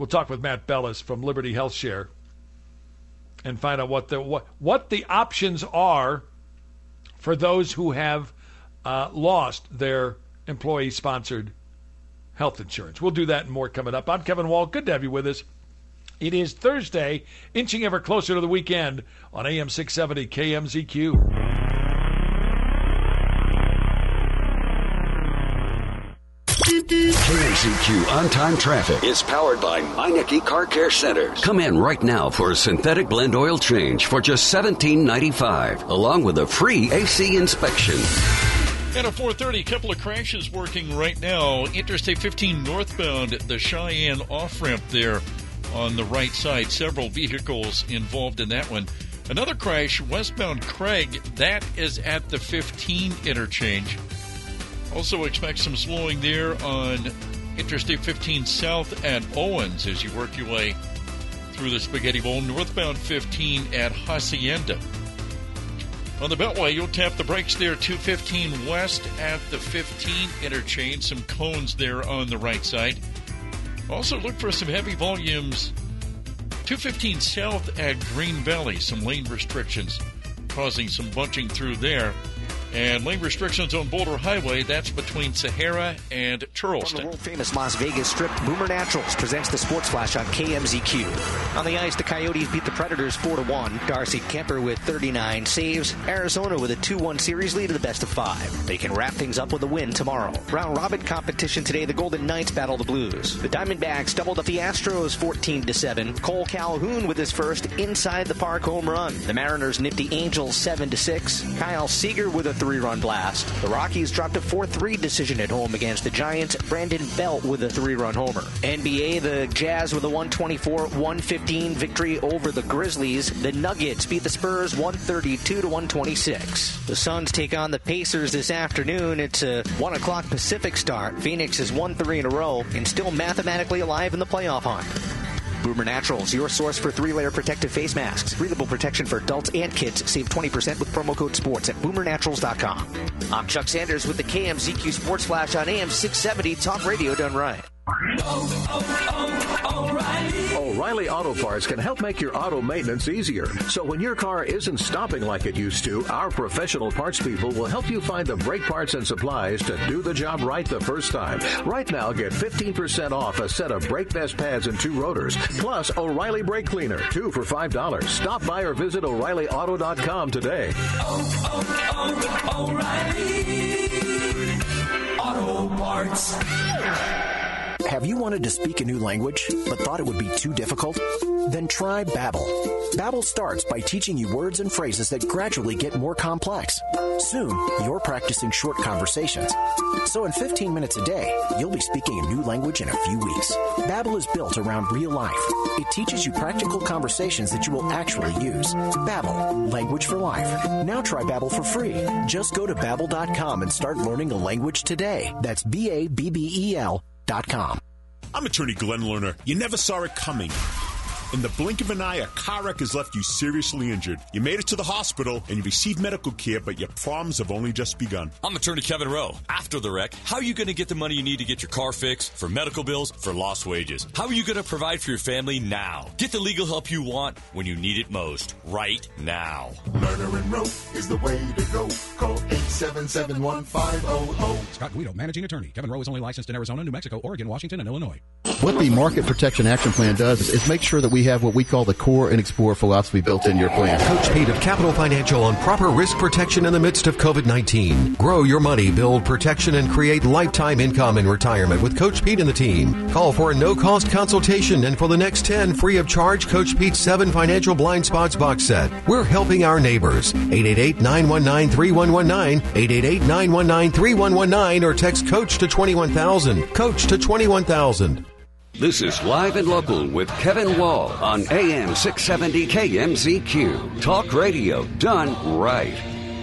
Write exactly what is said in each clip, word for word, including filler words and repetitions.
We'll talk with Matt Bellis from Liberty Health Share and find out what the what, what the options are for those who have uh, lost their employee-sponsored health insurance. We'll do that and more coming up. I'm Kevin Wall. Good to have you with us. It is Thursday, inching ever closer to the weekend on A M six seventy K M Z Q. K M Z Q On-Time Traffic is powered by Meineke Car Care Centers. Come in right now for a synthetic blend oil change for just seventeen ninety-five, along with a free A C inspection. And at four thirty, a couple of crashes working right now. Interstate fifteen northbound, the Cheyenne off-ramp there on the right side. Several vehicles involved in that one. Another crash westbound Craig. That is at the fifteen interchange. Also expect some slowing there on Interstate fifteen south at Owens as you work your way through the Spaghetti Bowl. Northbound fifteen at Hacienda. On the Beltway, you'll tap the brakes there. two fifteen west at the fifteen interchange. Some cones there on the right side. Also look for some heavy volumes. two fifteen south at Green Valley. Some lane restrictions causing some bunching through there. And lane restrictions on Boulder Highway, that's between Sahara and Charleston. From the world-famous Las Vegas Strip, Boomer Naturals presents the Sports Flash on K M Z Q. On the ice, the Coyotes beat the Predators four to one. Darcy Kemper with thirty-nine saves. Arizona with a two one series lead to the best of five. They can wrap things up with a win tomorrow. Round-robin competition today, the Golden Knights battle the Blues. The Diamondbacks doubled up the Astros fourteen to seven. Cole Calhoun with his first inside-the-park home run. The Mariners nipped the Angels seven to six. Kyle Seager with a three-run blast. The Rockies dropped a four three decision at home against the Giants. Brandon Belt with a three-run homer. N B A, the Jazz with a one twenty-four one fifteen victory over the Grizzlies. The Nuggets beat the Spurs one thirty-two to one twenty-six. The Suns take on the Pacers this afternoon. It's a one o'clock Pacific start. Phoenix has won three in a row and still mathematically alive in the playoff hunt. Boomer Naturals, your source for three-layer protective face masks. Breathable protection for adults and kids. Save twenty percent with promo code SPORTS at boomer naturals dot com. I'm Chuck Sanders with the K M Z Q Sports Flash on A M six seventy Talk Radio done right. Oh, oh, oh, O'Reilly. O'Reilly Auto Parts can help make your auto maintenance easier. So when your car isn't stopping like it used to, our professional parts people will help you find the brake parts and supplies to do the job right the first time. Right now, get fifteen percent off a set of brake vest pads and two rotors, plus O'Reilly Brake Cleaner, two for five dollars. Stop by or visit O'Reilly Auto dot com today. Oh, oh, oh, O'Reilly Auto Parts. Have you wanted to speak a new language, but thought it would be too difficult? Then try Babbel. Babbel starts by teaching you words and phrases that gradually get more complex. Soon, you're practicing short conversations. So in fifteen minutes a day, you'll be speaking a new language in a few weeks. Babbel is built around real life. It teaches you practical conversations that you will actually use. Babbel, language for life. Now try Babbel for free. Just go to babbel dot com and start learning a language today. That's B A B B E L dot com. I'm attorney Glenn Lerner. You never saw it coming. In the blink of an eye, a car wreck has left you seriously injured. You made it to the hospital and you received medical care, but your problems have only just begun. I'm attorney Kevin Rowe. After the wreck, how are you going to get the money you need to get your car fixed, for medical bills, for lost wages? How are you going to provide for your family now? Get the legal help you want when you need it most, right now. Lerner and Rowe is the way to go. Call eight seven seven, one five zero zero. Scott Guido, managing attorney. Kevin Rowe is only licensed in Arizona, New Mexico, Oregon, Washington, and Illinois. What the Market Protection Action Plan does is, is make sure that we have what we call the core and explore philosophy built in your plan. Coach Pete of Capital Financial on proper risk protection in the midst of COVID nineteen. Grow your money, build protection, and create lifetime income in retirement with Coach Pete and the team. Call for a no-cost consultation, and for the next ten, free of charge, Coach Pete's seven Financial Blind Spots box set. We're helping our neighbors. eight eight eight, nine one nine, three one one nine, eight eight eight, nine one nine, three one one nine, or text COACH to twenty-one thousand. COACH to twenty-one thousand. This is Live and Local with Kevin Wall on A M six seventy K M Z Q. Talk radio done right.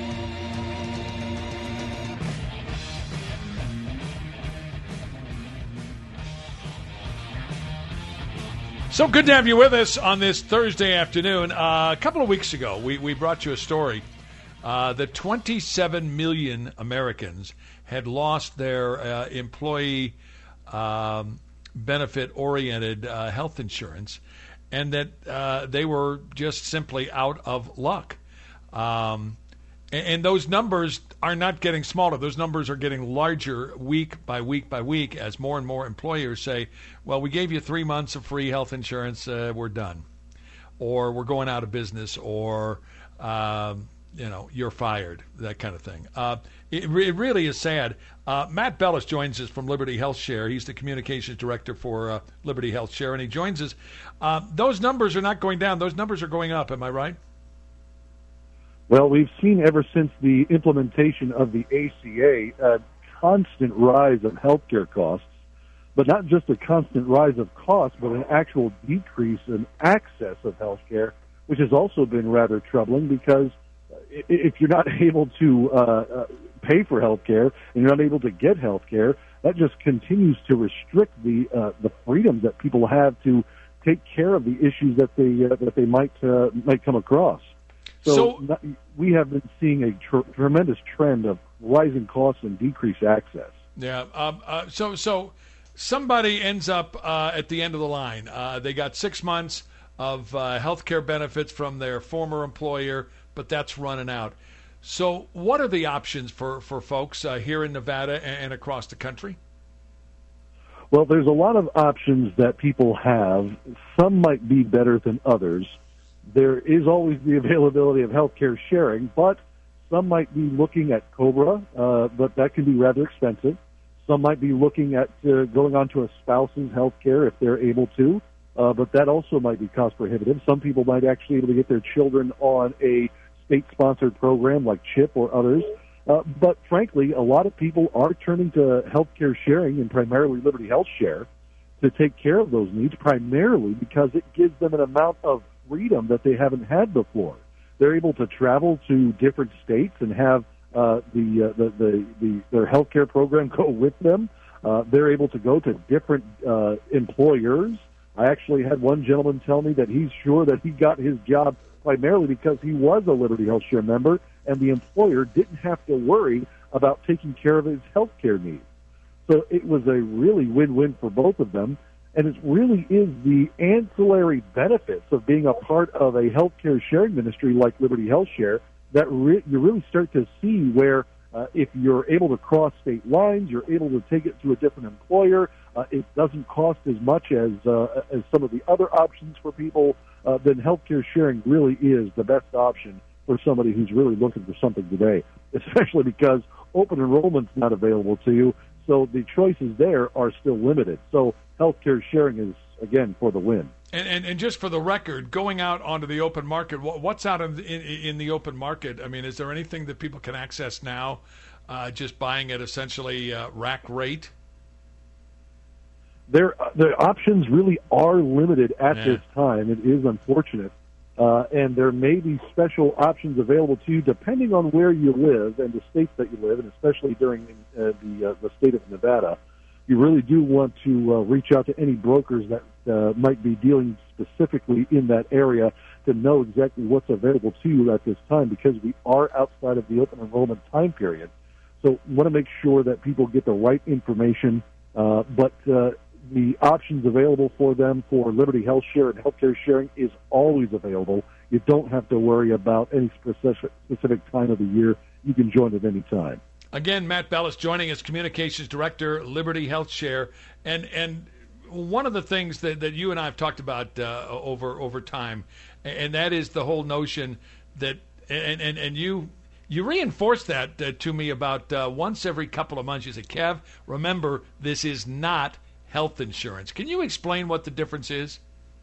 So good to have you with us on this Thursday afternoon. Uh, a couple of weeks ago, we, we brought you a story uh, that twenty-seven million Americans had lost their uh, employee um, benefit-oriented uh, health insurance, and that uh, they were just simply out of luck. Um, and, and those numbers are not getting smaller. Those numbers are getting larger week by week by week as more and more employers say, well, we gave you three months of free health insurance, uh, we're done. Or we're going out of business, or, um, you know, you're fired, that kind of thing. Uh, it, re- it really is sad. Uh, Matt Bellis joins us from Liberty Health Share. He's the communications director for uh, Liberty Health Share, and he joins us. Uh, those numbers are not going down. Those numbers are going up. Am I right? Well, we've seen ever since the implementation of the A C A a constant rise of healthcare costs, but not just a constant rise of costs, but an actual decrease in access of healthcare, which has also been rather troubling because if you're not able to uh, uh, pay for healthcare and you're not able to get healthcare, that just continues to restrict the uh, the freedoms that people have to take care of the issues that they uh, that they might uh, might come across. So, so not, we have been seeing a tr- tremendous trend of rising costs and decreased access. Yeah. Um, uh, so so somebody ends up uh, at the end of the line. Uh, they got six months of uh, health care benefits from their former employer, but that's running out. So what are the options for, for folks uh, here in Nevada and, and across the country? Well, there's a lot of options that people have. Some might be better than others. There is always the availability of healthcare sharing, but some might be looking at COBRA, uh, but that can be rather expensive. Some might be looking at uh, going on to a spouse's health care if they're able to, uh, but that also might be cost prohibitive. Some people might actually be able to get their children on a state-sponsored program like CHIP or others. Uh, but frankly, a lot of people are turning to healthcare sharing and primarily Liberty Health Share to take care of those needs, primarily because it gives them an amount of freedom that they haven't had before. They're able to travel to different states and have uh, the, uh, the, the the their healthcare program go with them. Uh, they're able to go to different uh, employers. I actually had one gentleman tell me that he's sure that he got his job primarily because he was a Liberty Health Share member, and the employer didn't have to worry about taking care of his healthcare needs. So it was a really win-win for both of them. And it really is the ancillary benefits of being a part of a healthcare sharing ministry like Liberty Health Share that re- you really start to see where uh, if you're able to cross state lines, you're able to take it to a different employer. Uh, it doesn't cost as much as uh, as some of the other options for people. Uh, then healthcare sharing really is the best option for somebody who's really looking for something today, especially because open enrollment's not available to you. So the choices there are still limited. So healthcare sharing is, again, for the win. And, and and just for the record, going out onto the open market, what's out in, in, in the open market? I mean, is there anything that people can access now, uh, just buying at essentially uh, rack rate? There, the options really are limited at yeah. this time. It is unfortunate. Uh, and there may be special options available to you depending on where you live and the states that you live in, especially during uh, the uh, the state of Nevada. You really do want to uh, reach out to any brokers that uh, might be dealing specifically in that area to know exactly what's available to you at this time, because we are outside of the open enrollment time period. So we want to make sure that people get the right information, uh, but uh, the options available for them for Liberty Health Share and healthcare sharing is always available. You don't have to worry about any specific, specific time of the year. You can join at any time. Again, Matt Bellis joining us, Communications Director, Liberty Health Share. And and one of the things that, that you and I have talked about uh, over over time, and that is the whole notion that, and, and, and you you reinforced that uh, to me about uh, once every couple of months. You said, Kev, remember, this is not health insurance. Can you explain what the difference is?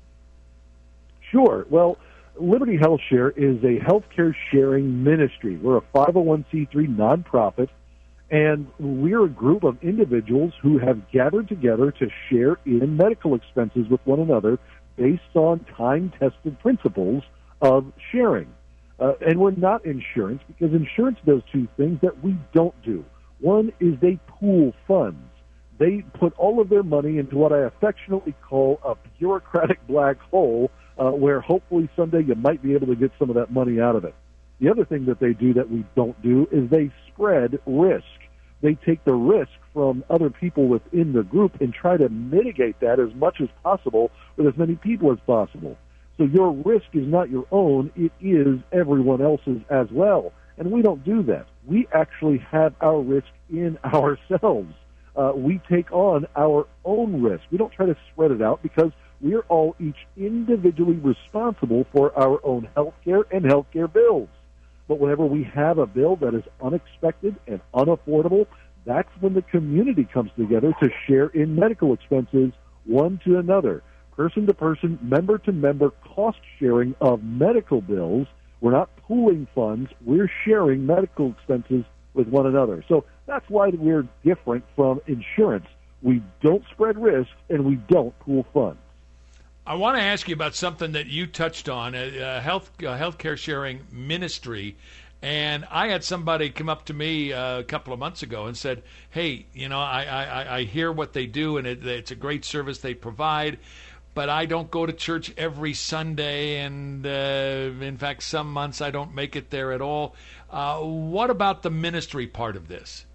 Sure. Well, Liberty Health Share is a healthcare sharing ministry. We're a five oh one c three nonprofit, and we're a group of individuals who have gathered together to share in medical expenses with one another based on time-tested principles of sharing. Uh, and we're not insurance, because insurance does two things that we don't do. One is they pool funds. They put all of their money into what I affectionately call a bureaucratic black hole, uh, where hopefully someday you might be able to get some of that money out of it. The other thing that they do that we don't do is they spread risk. they take the risk from other people within the group and try to mitigate that as much as possible with as many people as possible. So your risk is not your own, it is everyone else's as well. And we don't do that. We actually have our risk in ourselves. Uh, we take on our own risk. We don't try to spread it out because we are all each individually responsible for our own health care and health care bills. But whenever we have a bill that is unexpected and unaffordable, that's when the community comes together to share in medical expenses one to another. Person to person, member to member cost sharing of medical bills. We're not pooling funds. We're sharing medical expenses with one another. So that's why we're different from insurance. We don't spread risk and we don't pool funds. I want to ask you about something that you touched on, uh, health uh, healthcare sharing ministry. And I had somebody come up to me uh, a couple of months ago and said, hey, you know, I, I, I hear what they do, and it, it's a great service they provide, but I don't go to church every Sunday, and uh, in fact, some months I don't make it there at all. Uh, what about the ministry part of this?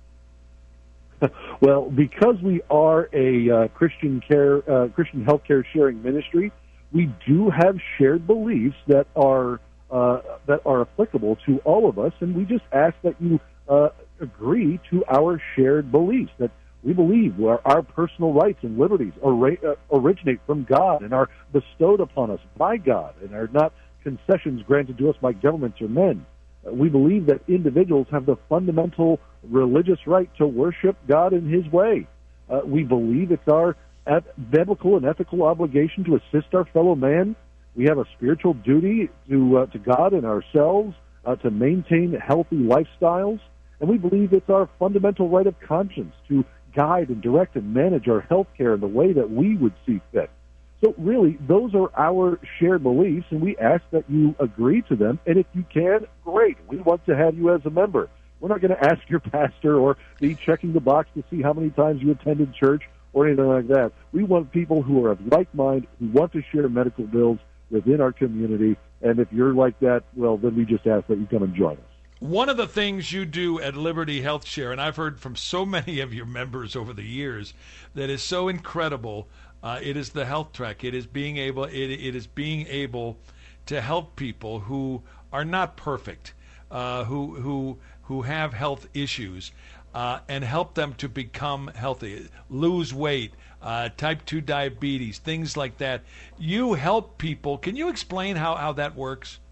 Well, because we are a uh, Christian care, uh, Christian healthcare sharing ministry, we do have shared beliefs that are uh, that are applicable to all of us, and we just ask that you uh, agree to our shared beliefs. That we believe our, our personal rights and liberties ori- uh, originate from God and are bestowed upon us by God, and are not concessions granted to us by governments or men. We believe that individuals have the fundamental religious right to worship God in His way. Uh, we believe it's our biblical and ethical obligation to assist our fellow man. We have a spiritual duty to uh, to God and ourselves uh, to maintain healthy lifestyles. And we believe it's our fundamental right of conscience to guide and direct and manage our health care in the way that we would see fit. So really, those are our shared beliefs, and we ask that you agree to them. And if you can, great. We want to have you as a member. We're not going to ask your pastor or be checking the box to see how many times you attended church or anything like that. We want people who are of like mind, who want to share medical bills within our community. And if you're like that, well, then we just ask that you come and join us. One of the things you do at Liberty Health Share, and I've heard from so many of your members over the years, that is so incredible. Uh, it is the health track. It is being able. It, it is being able to help people who are not perfect, uh, who who who have health issues, uh, and help them to become healthy, lose weight, uh, type two diabetes, things like that. You help people. Can you explain how, how that works?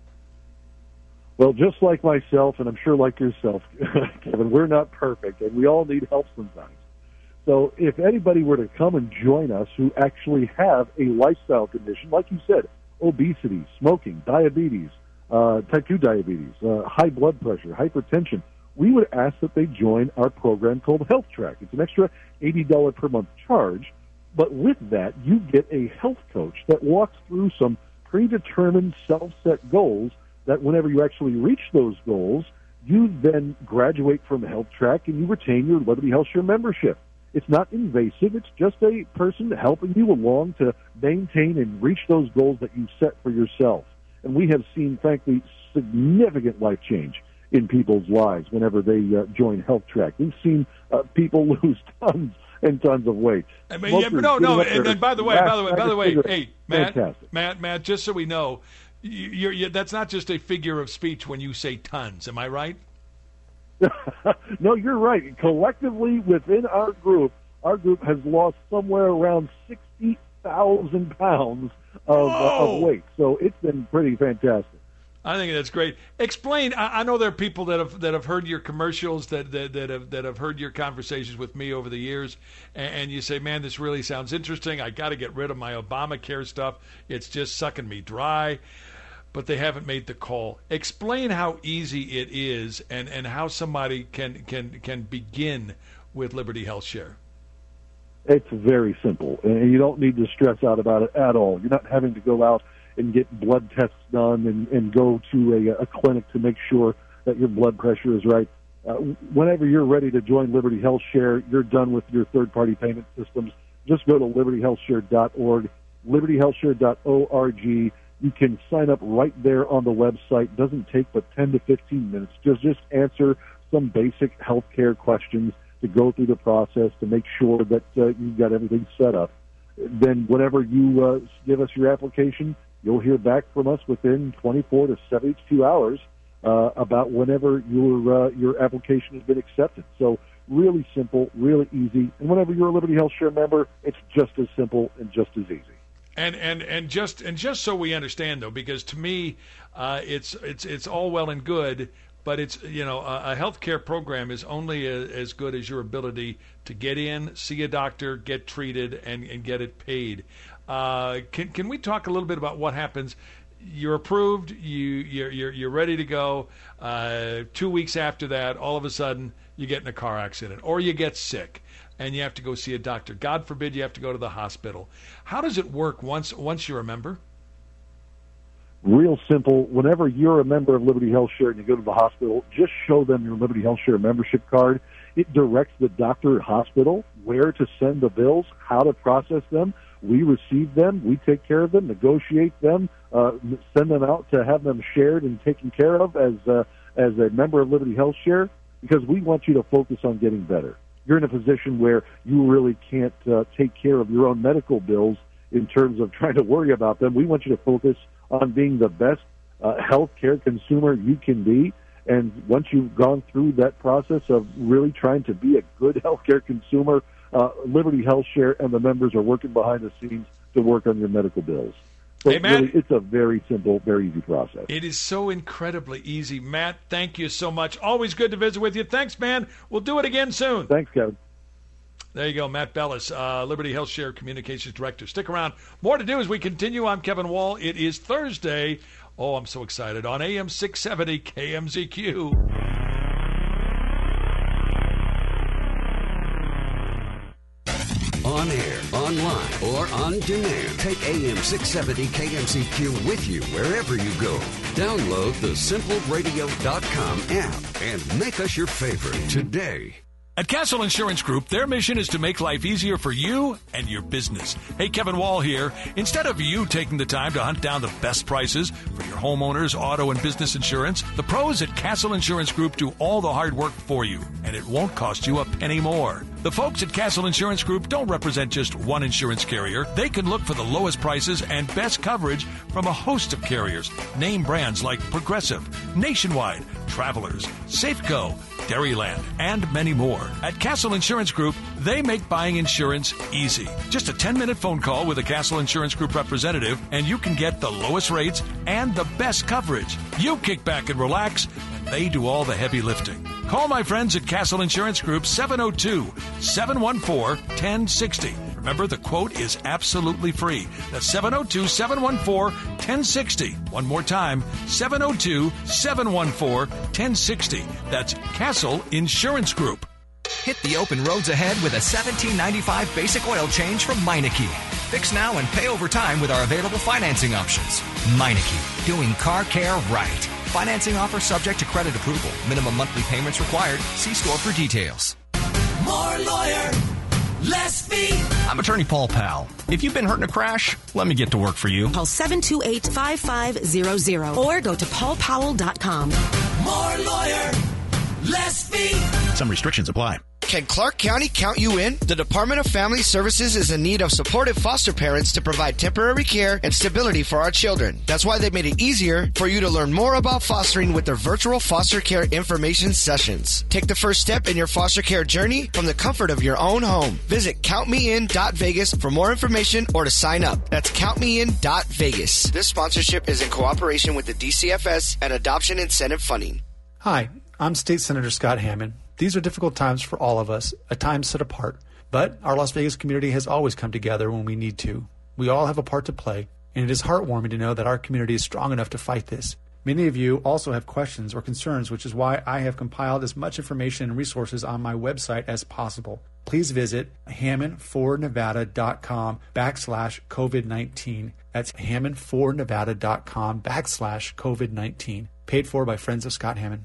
Well, just like myself, and I'm sure like yourself, Kevin, we're not perfect, and we all need help sometimes. So if anybody were to come and join us who actually have a lifestyle condition, like you said, obesity, smoking, diabetes, uh, type two diabetes, uh, high blood pressure, hypertension, we would ask that they join our program called Health Track. It's an extra eighty dollars per month charge, but with that, you get a health coach that walks through some predetermined self-set goals that whenever you actually reach those goals, you then graduate from Health Track and you retain your Liberty Health Share membership. It's not invasive. It's just a person helping you along to maintain and reach those goals that you set for yourself. And we have seen, frankly, significant life change in people's lives whenever they uh, join Health Track. We've seen uh, people lose tons and tons of weight. I mean, yeah, no, no. And, and by the way, by the way, by the way, hey, Matt, Fantastic. Matt, Matt, just so we know, you're, you're, that's not just a figure of speech when you say tons. Am I right? No, you're right. Collectively, within our group, our group has lost somewhere around sixty thousand pounds of, uh, of weight. So it's been pretty fantastic. I think that's great. Explain. I, I know there are people that have that have heard your commercials, that that, that have that have heard your conversations with me over the years, and, and you say, "Man, this really sounds interesting. I got to get rid of my Obamacare stuff. It's just sucking me dry." But they haven't made the call. Explain how easy it is, and, and how somebody can can can begin with Liberty Health Share. It's very simple, and you don't need to stress out about it at all. You're not having to go out and get blood tests done and, and go to a, a clinic to make sure that your blood pressure is right. Uh, whenever you're ready to join Liberty Health Share, you're done with your third-party payment systems. Just go to liberty health share dot org, liberty health share dot org. You can sign up right there on the website. It doesn't take but ten to fifteen minutes. Just just answer some basic healthcare questions. to go through the process to make sure that uh, you've got everything set up. Then whenever you uh, give us your application, you'll hear back from us within twenty-four to seventy-two hours uh, about whenever your uh, your application has been accepted. So really simple, really easy. And whenever you're a Liberty Health Share member, it's just as simple and just as easy. And and and just and just so we understand, though, because to me, uh, it's it's it's all well and good, but it's you know a, a healthcare program is only a, as good as your ability to get in, see a doctor, get treated, and, and get it paid. Uh, can can we talk a little bit about what happens? You're approved, you you're you're, you're ready to go. Uh, two weeks after that, all of a sudden you get in a car accident or you get sick, and you have to go see a doctor. God forbid you have to go to the hospital. How does it work once once you're a member? Real simple. Whenever you're a member of Liberty Health Share and you go to the hospital, just show them your Liberty Health Share membership card. It directs the doctor or hospital where to send the bills, how to process them. We receive them, we take care of them, negotiate them, uh, send them out to have them shared and taken care of as uh, as a member of Liberty Health Share, because we want you to focus on getting better. You're in a position where you really can't uh, take care of your own medical bills in terms of trying to worry about them. We want you to focus on being the best uh, health care consumer you can be. And once you've gone through that process of really trying to be a good health care consumer, uh, Liberty Health Share and the members are working behind the scenes to work on your medical bills. So hey, Matt, really, it's a very simple, very easy process. It is so incredibly easy. Matt, thank you so much. Always good to visit with you. Thanks, man. We'll do it again soon. Thanks, Kevin. There you go, Matt Bellis, uh, Liberty Health Share Communications Director. Stick around. More to do as we continue. I'm Kevin Wall. It is Thursday. Oh, I'm so excited. On A M six seventy K M Z Q. On air, online, or on demand. Take A M six seventy K M Z Q with you wherever you go. Download the simple radio dot com app and make us your favorite today. At Castle Insurance Group, their mission is to make life easier for you and your business. Hey, Kevin Wall here. Instead of you taking the time to hunt down the best prices for your homeowners, auto, and business insurance, the pros at Castle Insurance Group do all the hard work for you, and it won't cost you a penny more. The folks at Castle Insurance Group don't represent just one insurance carrier. They can look for the lowest prices and best coverage from a host of carriers. Name brands like Progressive, Nationwide, Travelers, Safeco, Dairyland, and many more. At Castle Insurance Group, they make buying insurance easy. Just a ten-minute phone call with a Castle Insurance Group representative, and you can get the lowest rates and the best coverage. You kick back and relax, and they do all the heavy lifting. Call my friends at Castle Insurance Group, seven oh two, seven one four, one oh six oh. Remember, the quote is absolutely free. That's seven oh two, seven one four, one oh six oh. One more time, seven oh two, seven one four, one oh six oh. That's Castle Insurance Group. Hit the open roads ahead with a seventeen ninety-five basic oil change from Meineke. Fix now and pay over time with our available financing options. Meineke, doing car care right. Financing offer subject to credit approval. Minimum monthly payments required. See store for details. More lawyer, less fee. I'm attorney Paul Powell. If you've been hurt in a crash, let me get to work for you. Call seven two eight, five five zero zero or go to paul powell dot com. More lawyer, less fee. Some restrictions apply. Can Clark County count you in? The Department of Family Services is in need of supportive foster parents to provide temporary care and stability for our children. That's why they made it easier for you to learn more about fostering with their virtual foster care information sessions. Take the first step in your foster care journey from the comfort of your own home. Visit count me in dot vegas for more information or to sign up. That's count me in dot vegas. This sponsorship is in cooperation with the D C F S and Adoption Incentive Funding. Hi, I'm State Senator Scott Hammond. These are difficult times for all of us, a time set apart. But our Las Vegas community has always come together when we need to. We all have a part to play, and it is heartwarming to know that our community is strong enough to fight this. Many of you also have questions or concerns, which is why I have compiled as much information and resources on my website as possible. Please visit hammond for nevada dot com backslash COVID nineteen. That's hammond for nevada dot com backslash COVID nineteen. Paid for by Friends of Scott Hammond.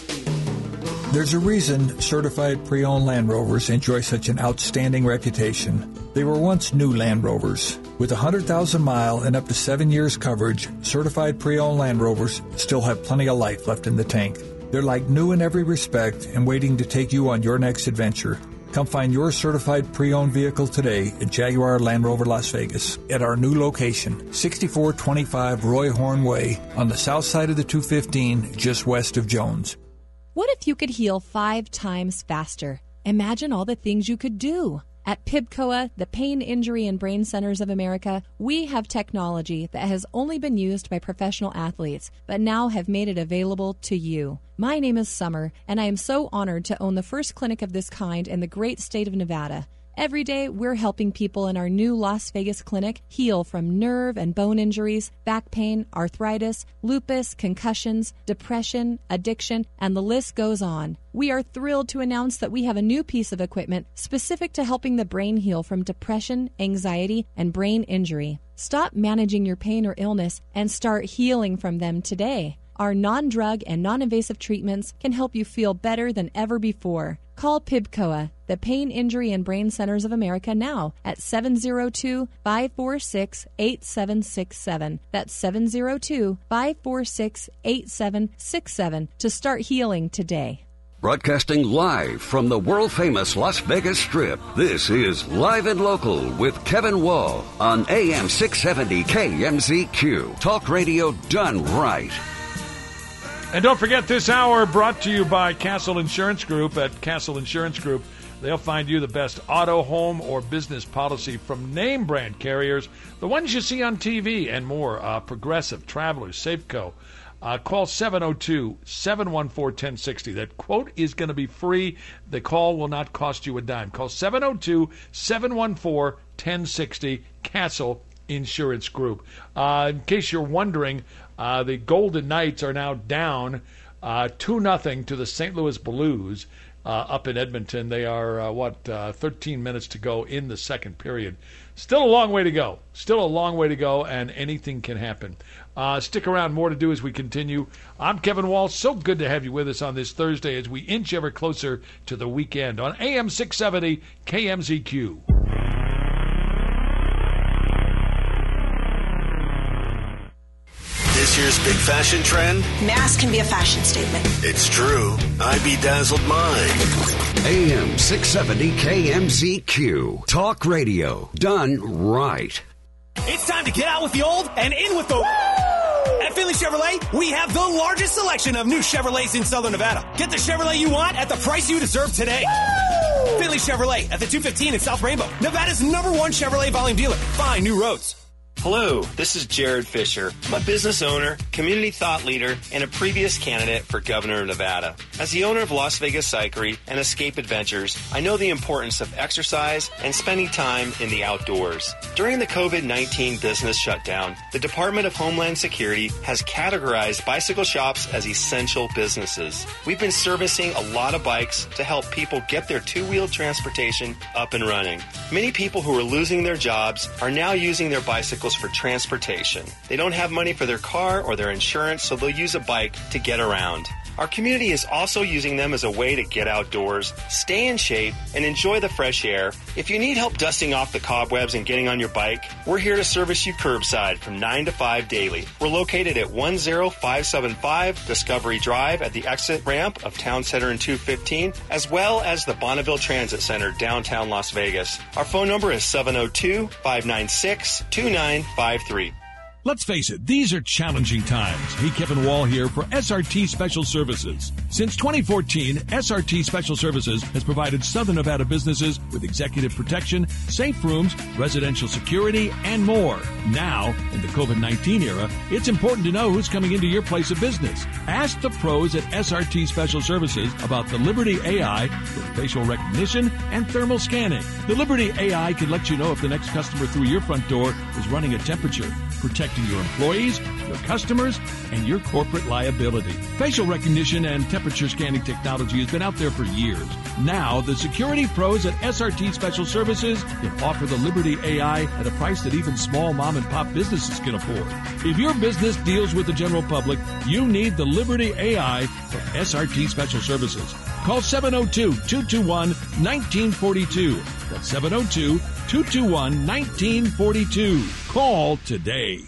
There's a reason certified pre-owned Land Rovers enjoy such an outstanding reputation. They were once new Land Rovers. With one hundred thousand mile and up to seven years coverage, certified pre-owned Land Rovers still have plenty of life left in the tank. They're like new in every respect and waiting to take you on your next adventure. Come find your certified pre-owned vehicle today at Jaguar Land Rover Las Vegas at our new location, sixty-four twenty-five Roy Horn Way on the south side of the two fifteen, just west of Jones. What if you could heal five times faster? Imagine all the things you could do. At P I B C O A, the Pain, Injury, and Brain Centers of America, we have technology that has only been used by professional athletes, but now have made it available to you. My name is Summer, and I am so honored to own the first clinic of this kind in the great state of Nevada. Every day, we're helping people in our new Las Vegas clinic heal from nerve and bone injuries, back pain, arthritis, lupus, concussions, depression, addiction, and the list goes on. We are thrilled to announce that we have a new piece of equipment specific to helping the brain heal from depression, anxiety, and brain injury. Stop managing your pain or illness and start healing from them today. Our non-drug and non-invasive treatments can help you feel better than ever before. Call P I B C O A, the Pain, Injury, and Brain Centers of America now at seven oh two, five four six, eight seven six seven. That's seven oh two, five four six, eight seven six seven to start healing today. Broadcasting live from the world-famous Las Vegas Strip, this is Live and Local with Kevin Wall on A M six seventy K M Z Q. Talk radio done right. And don't forget, this hour brought to you by Castle Insurance Group. At Castle Insurance Group, they'll find you the best auto, home, or business policy from name brand carriers, the ones you see on T V and more. Uh, Progressive, Travelers, Safeco. Uh, call seven oh two, seven one four, one oh six oh. That quote is going to be free. The call will not cost you a dime. Call seven oh two, seven one four, one oh six oh, Castle Insurance Group. Uh, in case you're wondering, uh, the Golden Knights are now down uh, two nothing to the Saint Louis Blues uh, up in Edmonton. They are, uh, what, uh, thirteen minutes to go in the second period. Still a long way to go. Still a long way to go, and anything can happen. Uh, stick around. More to do as we continue. I'm Kevin Wall. So good to have you with us on this Thursday as we inch ever closer to the weekend on A M six seventy K M Z Q. This year's big fashion trend? Mass can be a fashion statement. It's true. I bedazzled mine. A M six seventy K M Z Q. Talk radio done right. It's time to get out with the old and in with the... Woo! At Finley Chevrolet, we have the largest selection of new Chevrolets in Southern Nevada. Get the Chevrolet you want at the price you deserve today. Woo! Finley Chevrolet at the two fifteen in South Rainbow, Nevada's number one Chevrolet volume dealer. Find new roads. Hello, this is Jared Fisher. I'm a business owner, community thought leader, and a previous candidate for governor of Nevada. As the owner of Las Vegas Cyclery and Escape Adventures, I know the importance of exercise and spending time in the outdoors. During the covid nineteen business shutdown, the Department of Homeland Security has categorized bicycle shops as essential businesses. We've been servicing a lot of bikes to help people get their two-wheeled transportation up and running. Many people who are losing their jobs are now using their bicycles for transportation. They don't have money for their car or their insurance, so they'll use a bike to get around. Our community is also using them as a way to get outdoors, stay in shape, and enjoy the fresh air. If you need help dusting off the cobwebs and getting on your bike, we're here to service you curbside from nine to five daily. We're located at one oh five seven five Discovery Drive at the exit ramp of Town Center in two fifteen, as well as the Bonneville Transit Center, downtown Las Vegas. Our phone number is seven oh two, five nine six, two nine five three. Let's face it, these are challenging times. Hey, Kevin Wall here for S R T Special Services. Since twenty fourteen, S R T Special Services has provided Southern Nevada businesses with executive protection, safe rooms, residential security, and more. Now, in the covid nineteen era, it's important to know who's coming into your place of business. Ask the pros at S R T Special Services about the Liberty A I with facial recognition and thermal scanning. The Liberty A I can let you know if the next customer through your front door is running a temperature, protecting your employees, your customers, and your corporate liability. Facial recognition and temperature scanning technology has been out there for years. Now, the security pros at S R T Special Services can offer the Liberty A I at a price that even small mom-and-pop businesses can afford. If your business deals with the general public, you need the Liberty A I from S R T Special Services. Call seven oh two, two two one, one nine four two. That's seven oh two, two two one, one nine four two. Call today.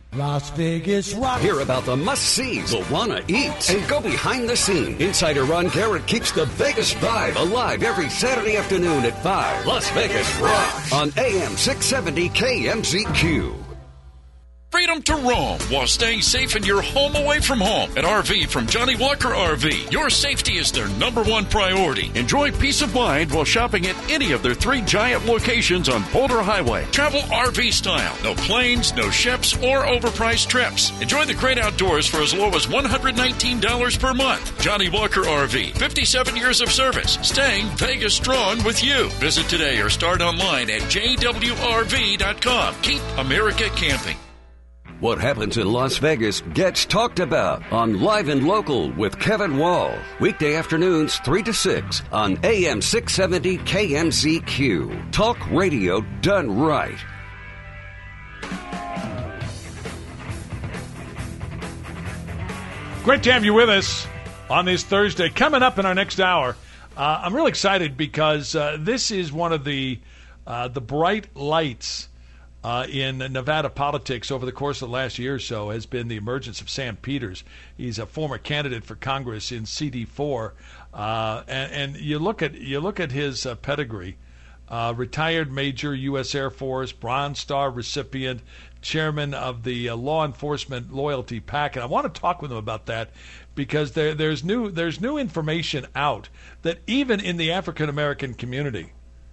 Las Vegas Rock. Hear about the must-sees, the wanna-eats, and go behind the scene. Insider Ron Garrett keeps the Vegas vibe alive every Saturday afternoon at five. Las Vegas Rocks on A M six seventy K M Z Q. Freedom to roam while staying safe in your home away from home. At R V from Johnny Walker R V, your safety is their number one priority. Enjoy peace of mind while shopping at any of their three giant locations on Boulder Highway. Travel R V style. No planes, no ships, or overpriced trips. Enjoy the great outdoors for as low as one hundred nineteen dollars per month. Johnny Walker R V, fifty-seven years of service, staying Vegas strong with you. Visit today or start online at j w r v dot com. Keep America camping. What happens in Las Vegas gets talked about on Live and Local with Kevin Wall. Weekday afternoons three to six on A M six seventy K M Z Q. Talk radio done right. Great to have you with us on this Thursday. Coming up in our next hour, uh, I'm really excited because uh, this is one of the uh, the bright lights Uh, in Nevada politics over the course of the last year or so has been the emergence of Sam Peters. He's a former candidate for Congress in C D four, uh, and, and you look at you look at his uh, pedigree: uh, retired Major, U S Air Force, Bronze Star recipient, chairman of the uh, Law Enforcement Loyalty PAC. And I want to talk with him about that because there, there's new there's new information out that even in the African American community,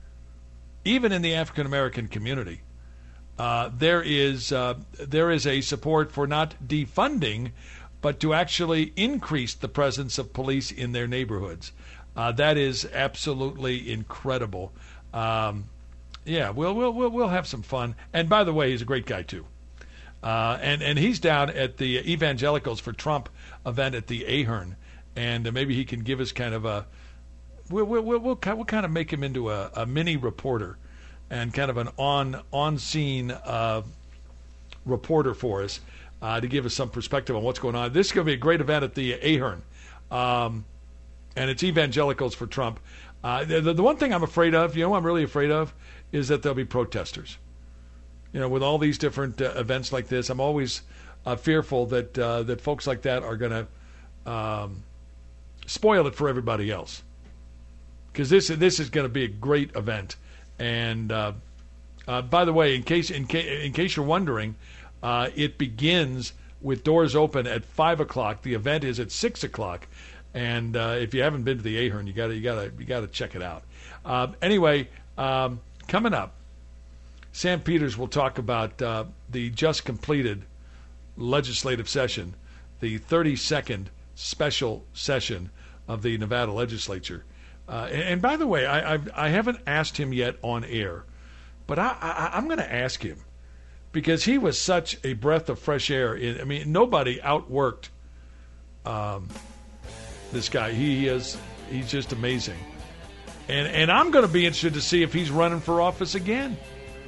even in the African American community. Uh, there is uh, there is a support for not defunding, but to actually increase the presence of police in their neighborhoods. Uh, that is absolutely incredible. Um, yeah, we'll we'll we'll we'll have some fun. And by the way, he's a great guy too. Uh, and and he's down at the Evangelicals for Trump event at the Ahern, and uh, maybe he can give us kind of a we'll we'll we'll, we'll, we'll kind of make him into a, a mini reporter. And kind of an on on scene uh, reporter for us uh, to give us some perspective on what's going on. This is going to be a great event at the Ahern, um, and it's Evangelicals for Trump. Uh, the, the one thing I'm afraid of, you know, what I'm really afraid of, is that there'll be protesters. You know, with all these different uh, events like this, I'm always uh, fearful that uh, that folks like that are going to um, spoil it for everybody else. Because this this is going to be a great event. And uh, uh, by the way, in case in, ca- in case you're wondering, uh, it begins with doors open at five o'clock. The event is at six o'clock, and uh, if you haven't been to the Ahern, you got to you got to you got to check it out. Uh, anyway, um, coming up, Sam Peters will talk about uh, the just completed legislative session, the thirty-second special session of the Nevada legislature. Uh, and, and by the way, I I've, I haven't asked him yet on air, but I, I, I'm going to ask him because he was such a breath of fresh air. In, I mean, nobody outworked um, this guy. He is he's just amazing, and and I'm going to be interested to see if he's running for office again.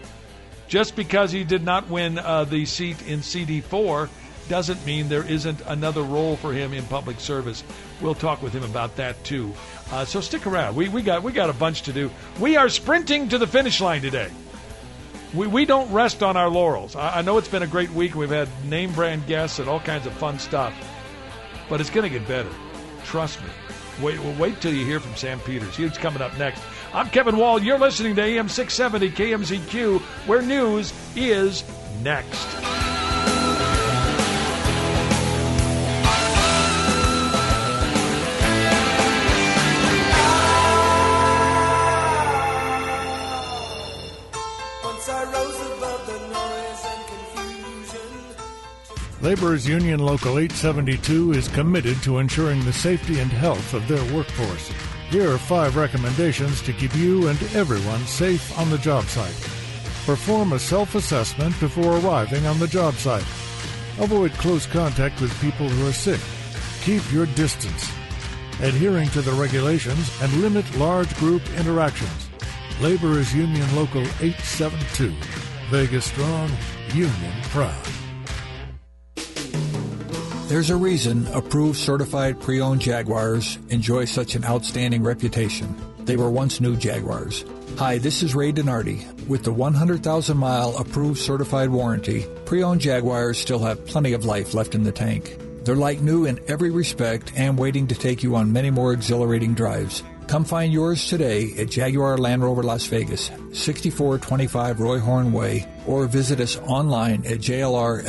Just because he did not win uh, the seat in C D four doesn't mean there isn't another role for him in public service. We'll talk with him about that too. Uh, so stick around. We we got we got a bunch to do. We are sprinting to the finish line today. We we don't rest on our laurels. I, I know it's been a great week. We've had name brand guests and all kinds of fun stuff, but it's going to get better. Trust me. Wait well, wait till you hear from Sam Peters. He's coming up next. I'm Kevin Wall. You're listening to A M six seventy K M Z Q, where news is next. Laborers Union Local eight seventy-two is committed to ensuring the safety and health of their workforce. Here are five recommendations to keep you and everyone safe on the job site. Perform a self-assessment before arriving on the job site. Avoid close contact with people who are sick. Keep your distance. Adhering to the regulations and limit large group interactions. Laborers Union Local eight seventy-two. Vegas strong, union proud. There's a reason approved certified pre-owned Jaguars enjoy such an outstanding reputation. They were once new Jaguars. Hi, this is Ray Donardi. With the one hundred thousand mile approved certified warranty, pre-owned Jaguars still have plenty of life left in the tank. They're like new in every respect and waiting to take you on many more exhilarating drives. Come find yours today at Jaguar Land Rover Las Vegas, sixty-four twenty-five Roy Horn Way, or visit us online at J L R